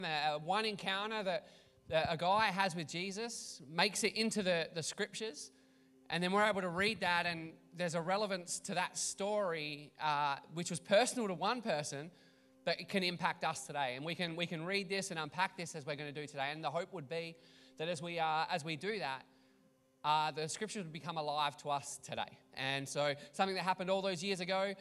one encounter that a guy has with Jesus, makes it into the scriptures, and then we're able to read that, and there's a relevance to that story, which was personal to one person, that it can impact us today. And we can read this and unpack this as we're going to do today. And the hope would be that as we do that, the scriptures would become alive to us today. And so something that happened all those years ago,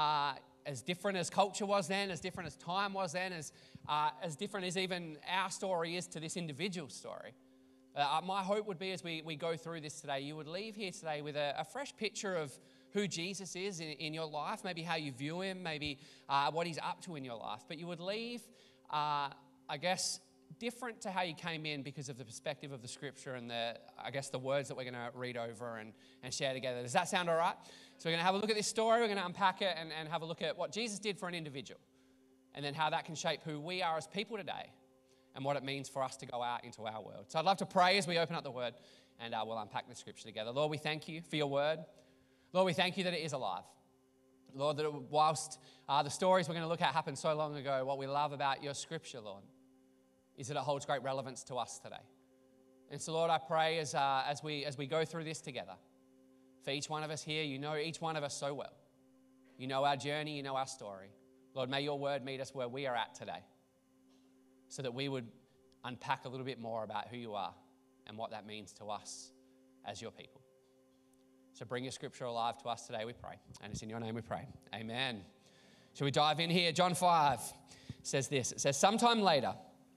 as different as culture was then, as different as time was then, as different as even our story is to this individual story. My hope would be as we go through this today, you would leave here today with a fresh picture of who Jesus is in your life, maybe how you view him, maybe what he's up to in your life. But you would leave, I guess, different to how you came in because of the perspective of the scripture and the words that we're going to read over and share together. Does that sound all right? So we're going to have a look at this story, we're going to unpack it and have a look at what Jesus did for an individual and then how that can shape who we are as people today and what it means for us to go out into our world. So I'd love to pray as we open up the word and we'll unpack the scripture together. Lord, we thank you for your word. Lord, we thank you that it is alive. Lord, that whilst the stories we're going to look at happened so long ago, what we love about your scripture, Lord, is that it holds great relevance to us today. And so, Lord, I pray as we go through this together, for each one of us here, you know each one of us so well. You know our journey, you know our story. Lord, may your word meet us where we are at today so that we would unpack a little bit more about who you are and what that means to us as your people. So bring your scripture alive to us today, we pray. And it's in your name we pray. Amen. Shall we dive in here? John 5 says this. It says, sometime later,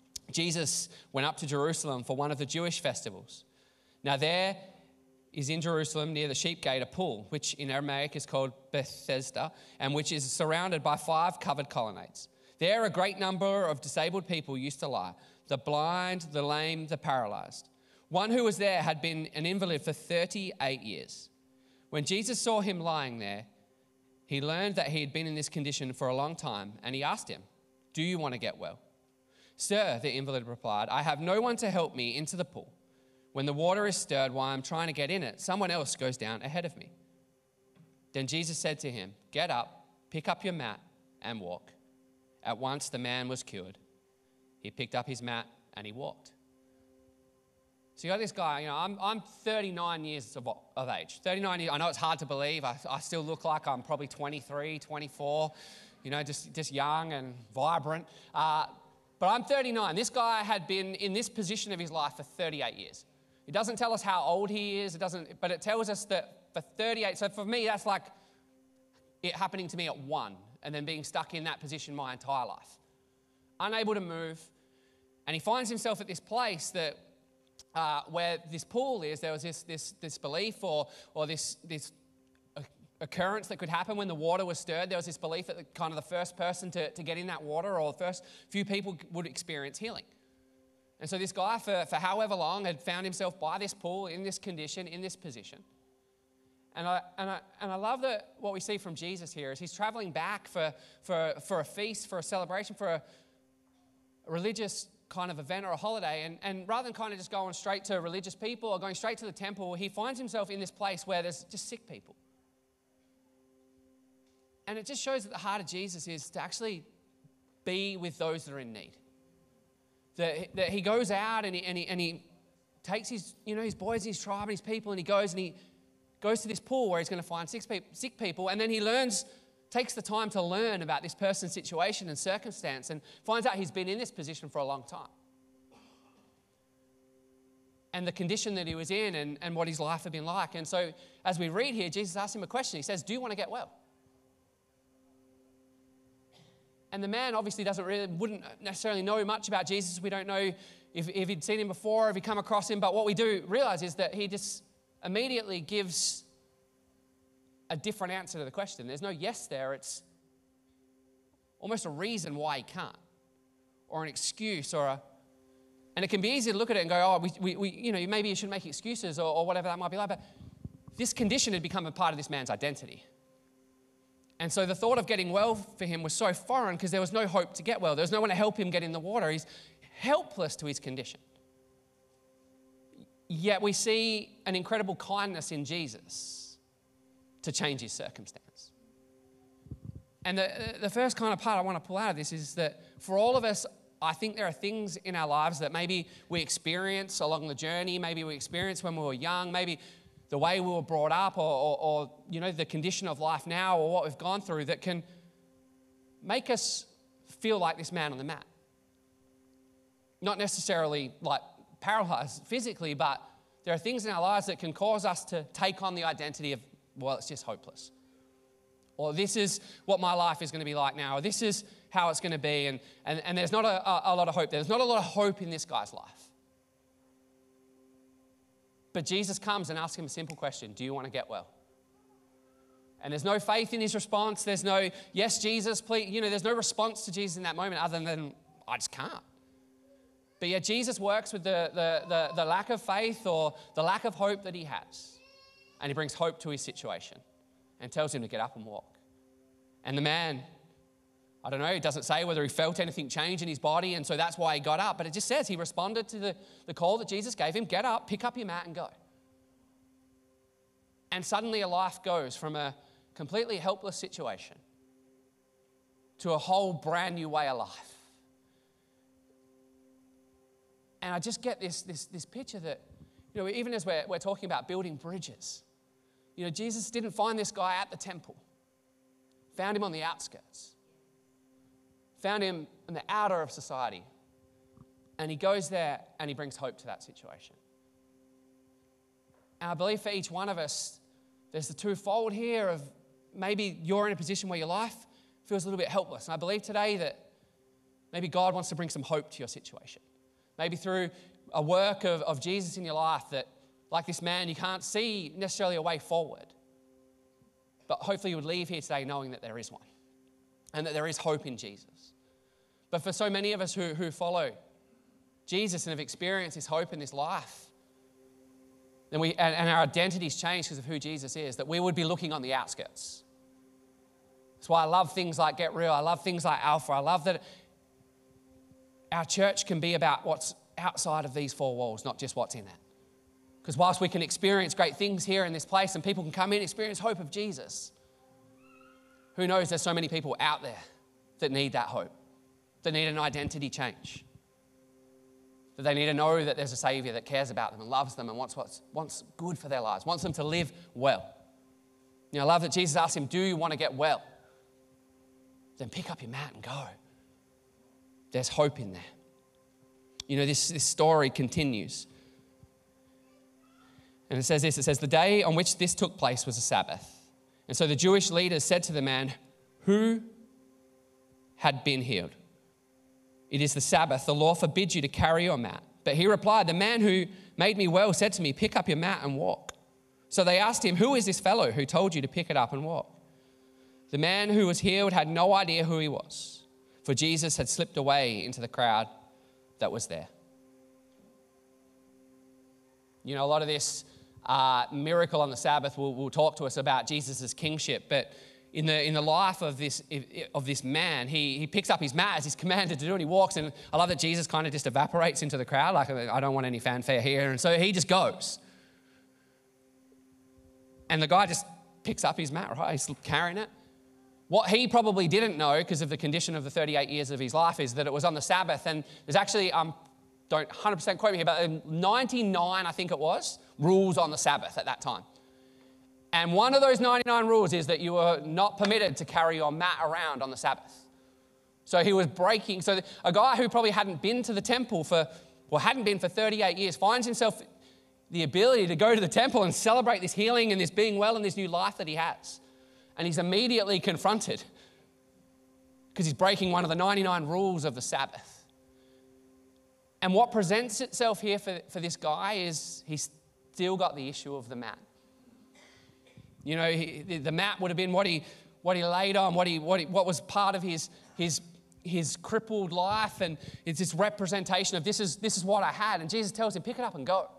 Jesus went up to Jerusalem for one of the Jewish festivals. Now there is in Jerusalem near the sheep gate a pool, which in Aramaic is called Bethesda, and which is surrounded by 5 covered colonnades. There a great number of disabled people used to lie, the blind, the lame, the paralyzed. One who was there had been an invalid for 38 years. When Jesus saw him lying there, he learned that he had been in this condition for a long time, and he asked him, "Do you want to get well?" "Sir," the invalid replied, "I have no one to help me into the pool. When the water is stirred while I'm trying to get in it, someone else goes down ahead of me." Then Jesus said to him, "Get up, pick up your mat, and walk." At once the man was cured. He picked up his mat and he walked. So you got this guy, I'm 39 years of age. 39 years, I know it's hard to believe. I still look like I'm probably 23, 24, just young and vibrant. But I'm 39. This guy had been in this position of his life for 38 years. It doesn't tell us how old he is, but it tells us that for 38, so for me, that's like it happening to me at 1 and then being stuck in that position my entire life. Unable to move. And he finds himself at this place that where this pool is. There was this belief or this occurrence that could happen when the water was stirred. There was this belief that the first person to get in that water or the first few people would experience healing. And so this guy for however long had found himself by this pool in this condition, in this position. And I love that what we see from Jesus here is he's traveling back for a feast, for a celebration, for a religious kind of event or a holiday, and rather than kind of just going straight to religious people or going straight to the temple, he finds himself in this place where there's just sick people. And it just shows that the heart of Jesus is to actually be with those that are in need. That he goes out and he takes his boys, his tribe, and his people, and he goes to this pool where he's going to find sick people, and then he takes the time to learn about this person's situation and circumstance and finds out he's been in this position for a long time. And the condition that he was in and what his life had been like. And so as we read here, Jesus asks him a question. He says, "Do you want to get well?" And the man obviously wouldn't necessarily know much about Jesus. We don't know if he'd seen him before, or if he'd come across him. But what we do realize is that he just immediately gives a different answer to the question. There's no yes there. It's almost a reason why he can't, or an excuse, and it can be easy to look at it and go, "Oh, maybe you should make excuses or whatever that might be like." But this condition had become a part of this man's identity. And so the thought of getting well for him was so foreign because there was no hope to get well. There was no one to help him get in the water. He's helpless to his condition. Yet we see an incredible kindness in Jesus to change his circumstance. And the first kind of part I want to pull out of this is that for all of us I think there are things in our lives that maybe we experience along the journey, maybe we experienced when we were young, maybe the way we were brought up or the condition of life now or what we've gone through that can make us feel like this man on the mat. Not necessarily like paralyzed physically, but there are things in our lives that can cause us to take on the identity of, well, it's just hopeless. Or this is what my life is going to be like now. Or this is how it's going to be. And there's not a lot of hope. There's not a lot of hope in this guy's life. But Jesus comes and asks him a simple question. Do you want to get well? And there's no faith in his response. There's no, yes, Jesus, please. There's no response to Jesus in that moment other than, I just can't. But yet Jesus works with the lack of faith or the lack of hope that he has. And he brings hope to his situation and tells him to get up and walk. And the man, I don't know, it doesn't say whether he felt anything change in his body, and so that's why he got up. But it just says he responded to the call that Jesus gave him, get up, pick up your mat and go. And suddenly a life goes from a completely helpless situation to a whole brand new way of life. And I just get this picture that, even as we're talking about building bridges, Jesus didn't find this guy at the temple. Found him on the outskirts. Found him in the outer of society. And he goes there and he brings hope to that situation. And I believe for each one of us, there's the twofold here of maybe you're in a position where your life feels a little bit helpless. And I believe today that maybe God wants to bring some hope to your situation. Maybe through a work of Jesus in your life that, like this man, you can't see necessarily a way forward. But hopefully you would leave here today knowing that there is one and that there is hope in Jesus. But for so many of us who follow Jesus and have experienced this hope in this life, then and our identity's changed because of who Jesus is, that we would be looking on the outskirts. That's why I love things like Get Real. I love things like Alpha. I love that our church can be about what's outside of these four walls, not just what's in it. Because whilst we can experience great things here in this place and people can come in and experience hope of Jesus, who knows, there's so many people out there that need that hope, that need an identity change, that they need to know that there's a Saviour that cares about them and loves them and wants good for their lives, wants them to live well. I love that Jesus asked him, do you want to get well? Then pick up your mat and go. There's hope in there. This story continues. And it says this, the day on which this took place was a Sabbath. And so the Jewish leaders said to the man who had been healed, it is the Sabbath, the law forbids you to carry your mat. But he replied, the man who made me well said to me, pick up your mat and walk. So they asked him, who is this fellow who told you to pick it up and walk? The man who was healed had no idea who he was, for Jesus had slipped away into the crowd that was there. A lot of this miracle on the Sabbath will talk to us about Jesus' kingship, but in the life of this man, he picks up his mat as he's commanded to do, and he walks, and I love that Jesus kind of just evaporates into the crowd, like, I don't want any fanfare here, and so he just goes. And the guy just picks up his mat, right? He's carrying it. What he probably didn't know, because of the condition of the 38 years of his life, is that it was on the Sabbath, and there's actually, don't 100% quote me here, but 99, I think it was, rules on the Sabbath at that time. And one of those 99 rules is that you were not permitted to carry your mat around on the Sabbath. So he was breaking. So a guy who probably hadn't been to the temple hadn't been for 38 years, finds himself the ability to go to the temple and celebrate this healing and this being well and this new life that he has. And he's immediately confronted because he's breaking one of the 99 rules of the Sabbath. And what presents itself here for this guy is he's still got the issue of the mat. The mat would have been what he laid on, what was part of his crippled life, and it's this representation of this is what I had. And Jesus tells him, pick it up and go.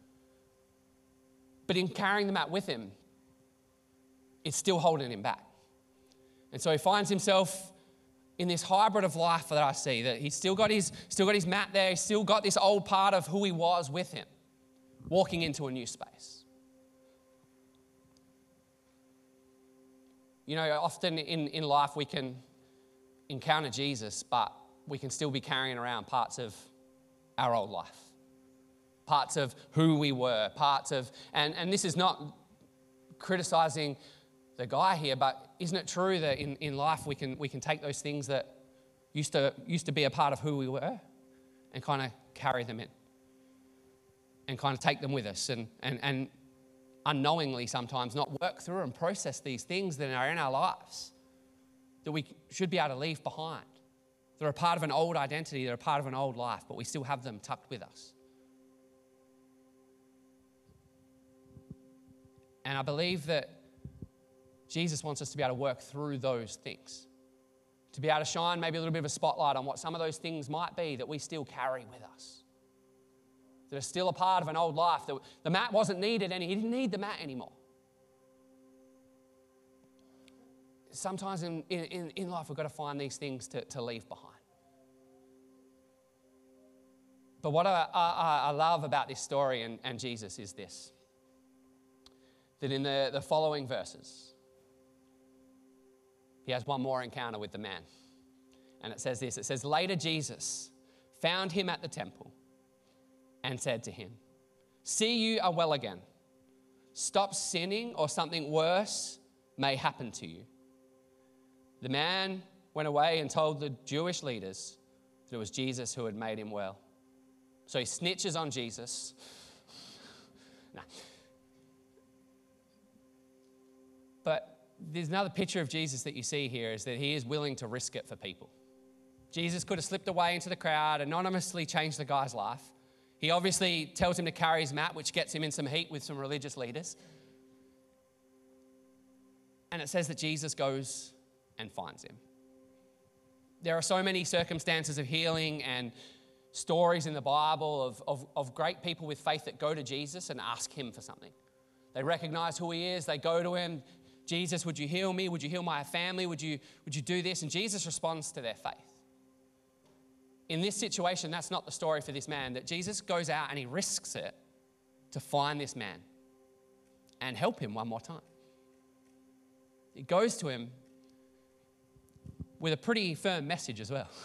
But in carrying the mat with him, it's still holding him back. And so he finds himself in this hybrid of life that I see, that he's still got his mat there, he's still got this old part of who he was with him, walking into a new space. Often in life we can encounter Jesus, but we can still be carrying around parts of our old life, parts of who we were, parts of, and this is not criticizing the guy here, but isn't it true that in life we can take those things that used to be a part of who we were and kind of carry them in and kind of take them with us and unknowingly sometimes not work through and process these things that are in our lives that we should be able to leave behind. They're a part of an old identity, they're a part of an old life, but we still have them tucked with us. And I believe that Jesus wants us to be able to work through those things, to be able to shine maybe a little bit of a spotlight on what some of those things might be that we still carry with us, that are still a part of an old life. That the mat wasn't needed, and he didn't need the mat anymore. Sometimes in life we've got to find these things to leave behind. But what I love about this story and Jesus is this, that in the following verses, he has one more encounter with the man. And it says this, it says, later Jesus found him at the temple and said to him, "See, you are well again. Stop sinning or something worse may happen to you." The man went away and told the Jewish leaders that it was Jesus who had made him well. So he snitches on Jesus. No. But there's another picture of Jesus that you see here, is that he is willing to risk it for people. Jesus could have slipped away into the crowd, anonymously changed the guy's life. He obviously tells him to carry his mat, which gets him in some heat with some religious leaders. And it says that Jesus goes and finds him. There are so many circumstances of healing and stories in the Bible of great people with faith that go to Jesus and ask him for something. They recognize who he is. They go to him. Jesus, would you heal me? Would you heal my family? Would you do this? And Jesus responds to their faith. In this situation, that's not the story for this man, that Jesus goes out and he risks it to find this man and help him one more time. He goes to him with a pretty firm message as well.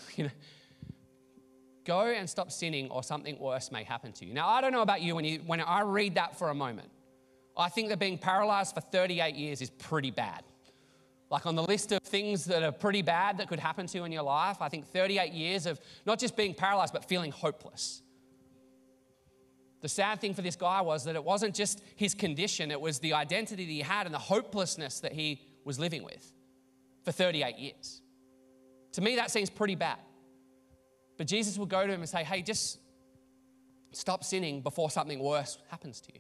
Go and stop sinning or something worse may happen to you. Now, I don't know about you, when I read that for a moment, I think that being paralyzed for 38 years is pretty bad. Like on the list of things that are pretty bad that could happen to you in your life, I think 38 years of not just being paralyzed, but feeling hopeless. The sad thing for this guy was that it wasn't just his condition, it was the identity that he had and the hopelessness that he was living with for 38 years. To me, that seems pretty bad. But Jesus would go to him and say, hey, just stop sinning before something worse happens to you.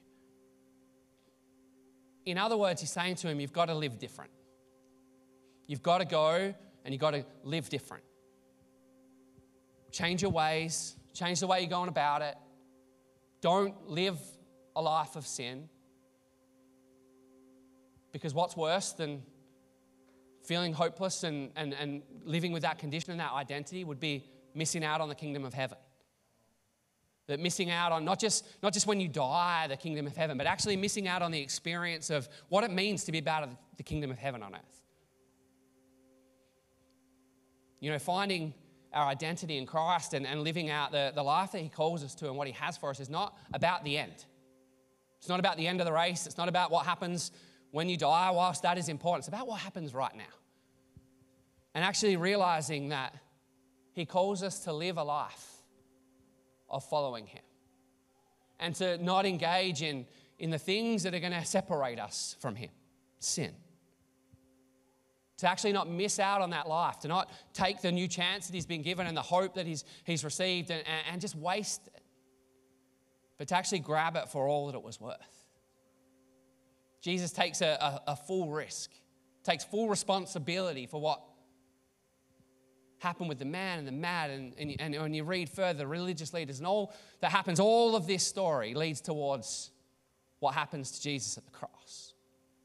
In other words, he's saying to him, you've got to live different. You've got to go and you've got to live different. Change your ways, change the way you're going about it. Don't live a life of sin. Because what's worse than feeling hopeless and living with that condition and that identity would be missing out on the kingdom of heaven. That missing out on not just when you die, the kingdom of heaven, but actually missing out on the experience of what it means to be about the kingdom of heaven on earth. Finding our identity in Christ and living out the life that he calls us to and what he has for us is not about the end. It's not about the end of the race. It's not about what happens when you die, whilst that is important. It's about what happens right now. And actually realizing that he calls us to live a life of following him and to not engage in the things that are going to separate us from him, sin. To actually not miss out on that life, to not take the new chance that he's been given and the hope that he's received and just waste it, but to actually grab it for all that it was worth. Jesus takes a full risk, takes full responsibility for what happened with the man and the mat, and when you read further, the religious leaders and all that happens, all of this story leads towards what happens to Jesus at the cross.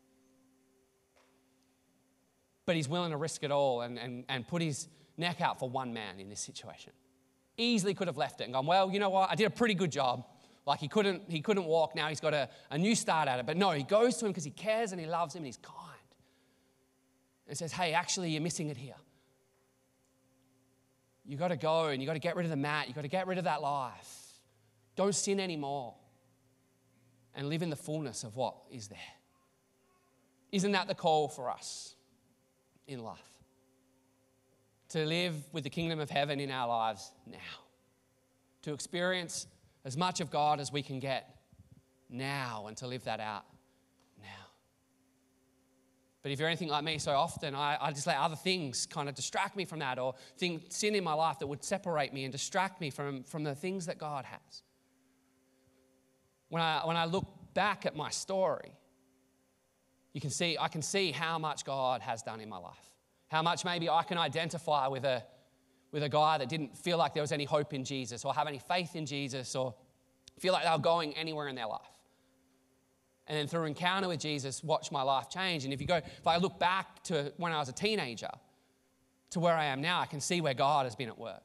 But he's willing to risk it all and put his neck out for one man in this situation. Easily could have left it and gone, well, you know what, I did a pretty good job. Like he couldn't walk, now he's got a new start at it. But no, he goes to him because he cares and he loves him and he's kind. And says, hey, actually you're missing it here. You got to go and you got to get rid of the mat. You got to get rid of that life. Don't sin anymore and live in the fullness of what is there. Isn't that the call for us in life? To live with the kingdom of heaven in our lives now. To experience as much of God as we can get now and to live that out now. But if you're anything like me, so often I just let other things kind of distract me from that, or sin in my life that would separate me and distract me from the things that God has. When I look back at my story, I can see how much God has done in my life. How much maybe I can identify with a guy that didn't feel like there was any hope in Jesus or have any faith in Jesus or feel like they were going anywhere in their life. And then through encounter with Jesus, watch my life change. And if I look back to when I was a teenager to where I am now, I can see where God has been at work.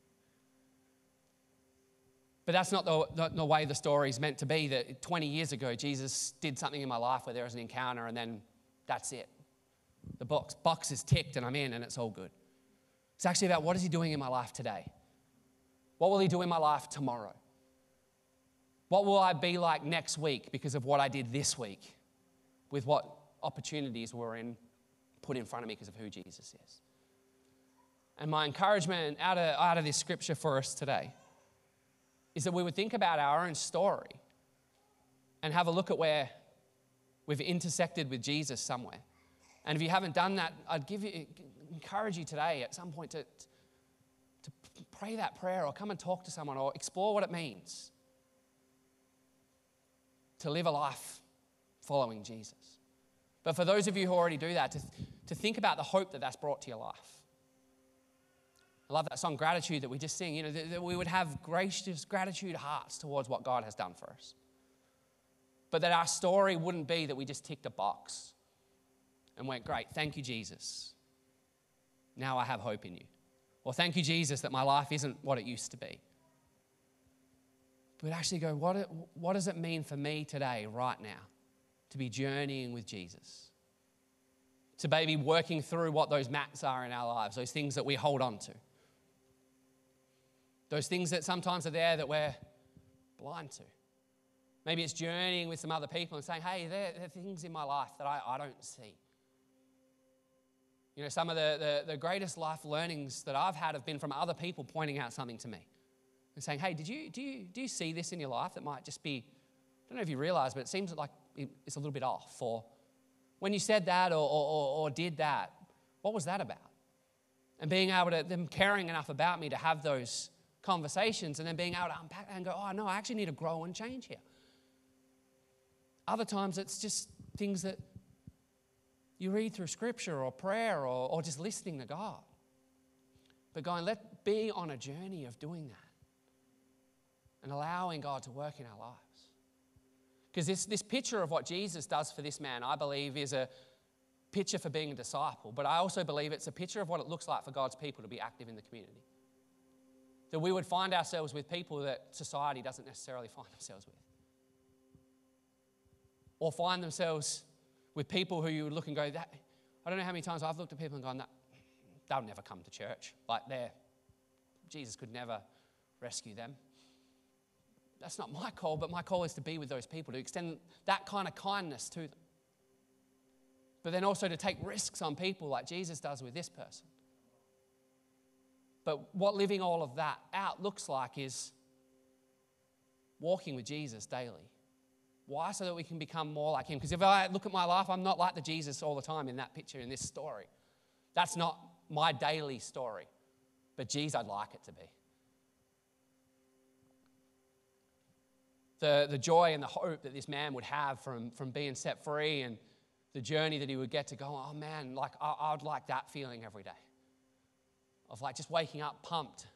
But that's not the way the story is meant to be, that 20 years ago, Jesus did something in my life where there was an encounter and then that's it. The box is ticked and I'm in and it's all good. It's actually about what is he doing in my life today? What will he do in my life tomorrow? What will I be like next week because of what I did this week with what opportunities were put in front of me because of who Jesus is? And my encouragement out of this scripture for us today is that we would think about our own story and have a look at where we've intersected with Jesus somewhere. And if you haven't done that, I'd encourage you today at some point to pray that prayer or come and talk to someone or explore what it means to live a life following Jesus. But for those of you who already do that, to think about the hope that that's brought to your life. I love that song, Gratitude, that we just sing, that we would have gracious gratitude hearts towards what God has done for us. But that our story wouldn't be that we just ticked a box and went, great, thank you, Jesus. Now I have hope in you. Or thank you, Jesus, that my life isn't what it used to be. But actually go, what does it mean for me today, right now, to be journeying with Jesus? To maybe working through what those mats are in our lives, those things that we hold on to. Those things that sometimes are there that we're blind to. Maybe it's journeying with some other people and saying, hey, there are things in my life that I don't see. Some of the greatest life learnings that I've had have been from other people pointing out something to me. And saying, hey, do you see this in your life that might just be, I don't know if you realize, but it seems like it's a little bit off. Or when you said that or did that, what was that about? And being able to, them caring enough about me to have those conversations and then being able to unpack that and go, oh, no, I actually need to grow and change here. Other times it's just things that you read through scripture or prayer or just listening to God. But let's be on a journey of doing that. And allowing God to work in our lives. Because this picture of what Jesus does for this man, I believe, is a picture for being a disciple. But I also believe it's a picture of what it looks like for God's people to be active in the community. That we would find ourselves with people that society doesn't necessarily find themselves with. Or find themselves with people who you would look and go, I don't know how many times I've looked at people and gone, they'll never come to church. Like Jesus could never rescue them. That's not my call, but my call is to be with those people, to extend that kind of kindness to them. But then also to take risks on people like Jesus does with this person. But what living all of that out looks like is walking with Jesus daily. Why? So that we can become more like him. Because if I look at my life, I'm not like the Jesus all the time in that picture, in this story. That's not my daily story. But geez, I'd like it to be. The joy and the hope that this man would have from being set free and the journey that he would get to go, oh man, like I would like that feeling every day. Of like just waking up pumped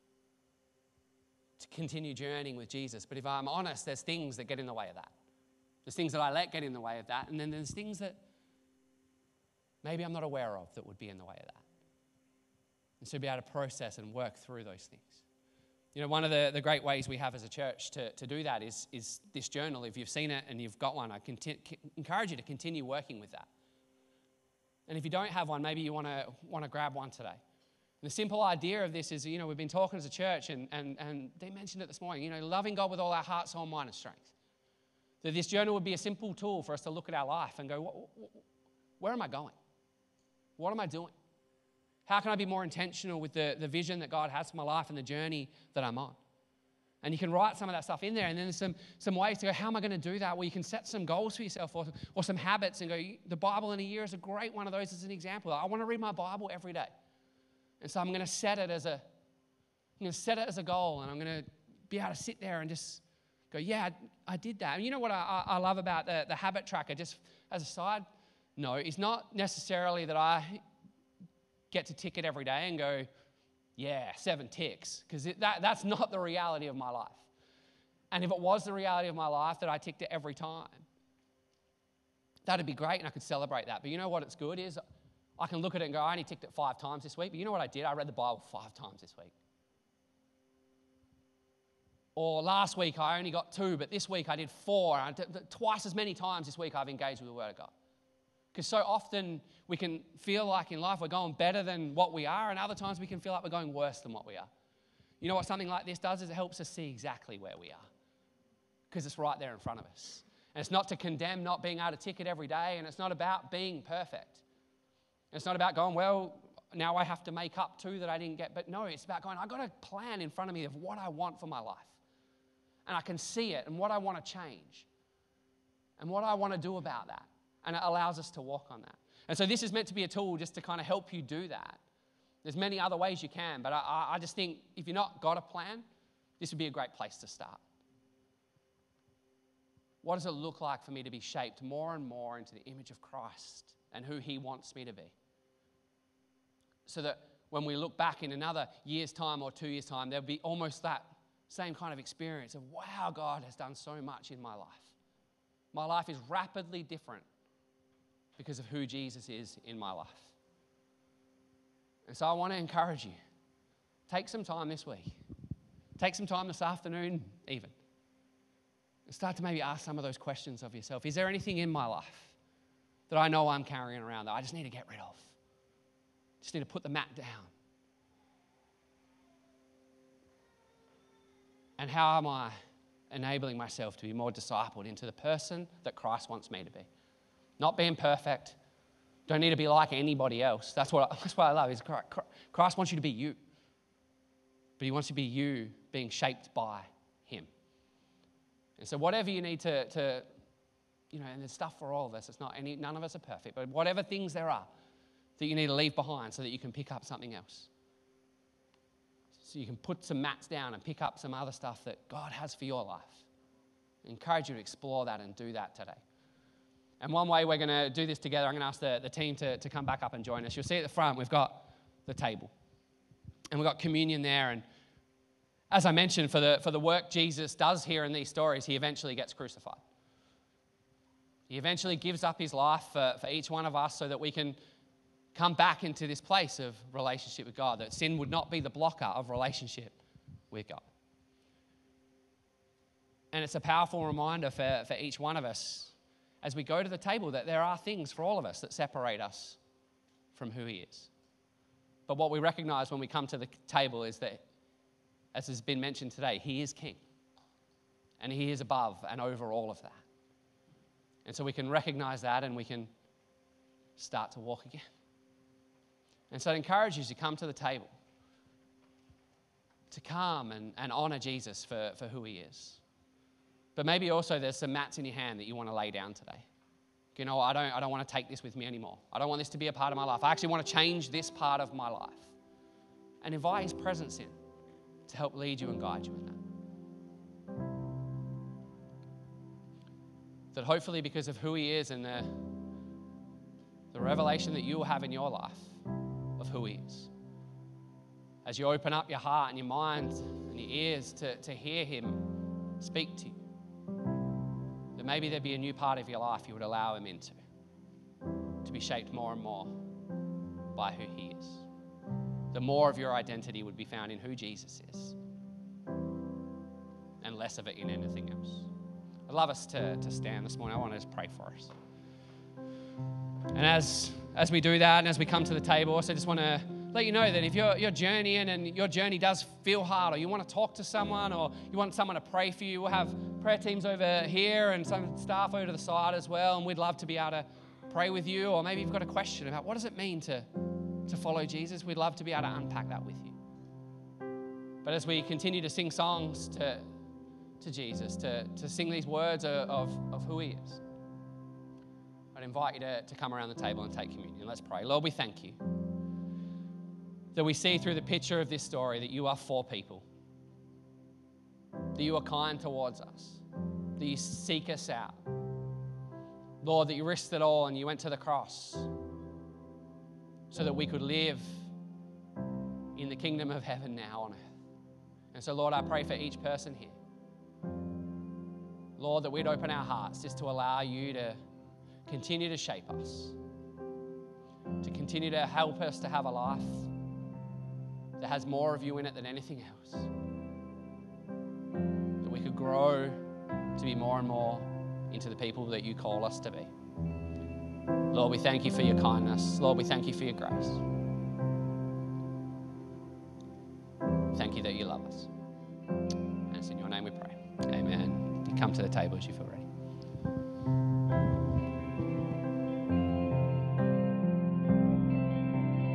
to continue journeying with Jesus. But if I'm honest, there's things that get in the way of that. There's things that I let get in the way of that. And then there's things that maybe I'm not aware of that would be in the way of that. And so be able to process and work through those things. One of the great ways we have as a church to do that is this journal. If you've seen it and you've got one, I encourage you to continue working with that. And if you don't have one, maybe you want to grab one today. The simple idea of this is, we've been talking as a church, and they mentioned it this morning, loving God with all our heart, soul, mind, and strength. That this journal would be a simple tool for us to look at our life and go, where am I going? What am I doing? How can I be more intentional with the vision that God has for my life and the journey that I'm on? And you can write some of that stuff in there, and then there's some ways to go, how am I going to do that? Well, you can set some goals for yourself or some habits and go, the Bible in a year is a great one of those as an example. I want to read my Bible every day. And so I'm going to set it as a goal, and I'm going to be able to sit there and just go, yeah, I did that. And you know what I love about the habit tracker, just as a side note, is not necessarily that I get to tick it every day and go, yeah, 7 ticks, because that's not the reality of my life. And if it was the reality of my life that I ticked it every time, that'd be great, and I could celebrate that. But you know what it's good is I can look at it and go, I only ticked it 5 times this week. But you know what I did? I read the Bible 5 times this week. Or last week I only got 2, but this week I did 4. Twice as many times this week I've engaged with the Word of God. Because so often we can feel like in life we're going better than what we are, and other times we can feel like we're going worse than what we are. You know what something like this does is it helps us see exactly where we are, because it's right there in front of us. And it's not to condemn not being able to tick it every day, and it's not about being perfect. It's not about going, well, now I have to make up 2 that I didn't get. But no, it's about going, I've got a plan in front of me of what I want for my life. And I can see it and what I want to change and what I want to do about that. And it allows us to walk on that. And so this is meant to be a tool just to kind of help you do that. There's many other ways you can, but I just think if you've not got a plan, this would be a great place to start. What does it look like for me to be shaped more and more into the image of Christ and who He wants me to be? So that when we look back in another year's time or 2 years' time, there'll be almost that same kind of experience of, wow, God has done so much in my life. My life is rapidly different because of who Jesus is in my life. And so I want to encourage you, take some time this week. Take some time this afternoon even. And start to maybe ask some of those questions of yourself. Is there anything in my life that I know I'm carrying around that I just need to get rid of? Just need to put the mat down. And how am I enabling myself to be more discipled into the person that Christ wants me to be? Not being perfect. Don't need to be like anybody else. That's what I love is Christ wants you to be you. But He wants you to be you being shaped by Him. And so whatever you need to and there's stuff for all of us. None of us are perfect. But whatever things there are that you need to leave behind so that you can pick up something else. So you can put some mats down and pick up some other stuff that God has for your life. I encourage you to explore that and do that today. And one way we're going to do this together, I'm going to ask the team to come back up and join us. You'll see at the front, we've got the table. And we've got communion there. And as I mentioned, for the work Jesus does here in these stories, He eventually gets crucified. He eventually gives up His life for each one of us so that we can come back into this place of relationship with God, that sin would not be the blocker of relationship with God. And it's a powerful reminder for each one of us as we go to the table that there are things for all of us that separate us from who He is. But what we recognize when we come to the table is that, as has been mentioned today, He is King. And He is above and over all of that. And so we can recognize that and we can start to walk again. And so I encourage you to come to the table, to come and honor Jesus for who He is. But maybe also there's some mats in your hand that you want to lay down today. You know, I don't want to take this with me anymore. I don't want this to be a part of my life. I actually want to change this part of my life. And invite His presence in to help lead you and guide you in that. That hopefully because of who He is and the revelation that you will have in your life of who He is, as you open up your heart and your mind and your ears to hear Him speak to you, that maybe there'd be a new part of your life you would allow Him into, to be shaped more and more by who He is. The more of your identity would be found in who Jesus is and less of it in anything else. I'd love us to stand this morning. I want to just pray for us. And as we do that and as we come to the table, I also just want to let you know that if you're journeying and your journey does feel hard, or you want to talk to someone, or you want someone to pray for you, we'll have prayer teams over here and some staff over to the side as well, and we'd love to be able to pray with you. Or maybe you've got a question about what does it mean to follow Jesus. We'd love to be able to unpack that with you. But as we continue to sing songs to Jesus, to sing these words of who he is, I'd invite you to come around the table and take communion. Let's pray. Lord, we thank you that we see through the picture of this story that you are for people, that you are kind towards us, that you seek us out. Lord, that you risked it all and you went to the cross so that we could live in the kingdom of heaven now on earth. And so, Lord, I pray for each person here, Lord, that we'd open our hearts just to allow you to continue to shape us, to continue to help us to have a life that has more of you in it than anything else, that we could grow to be more and more into the people that you call us to be. Lord, we thank you for your kindness. Lord, we thank you for your grace. Thank you that you love us. And it's in your name we pray. Amen. You come to the table as you feel ready.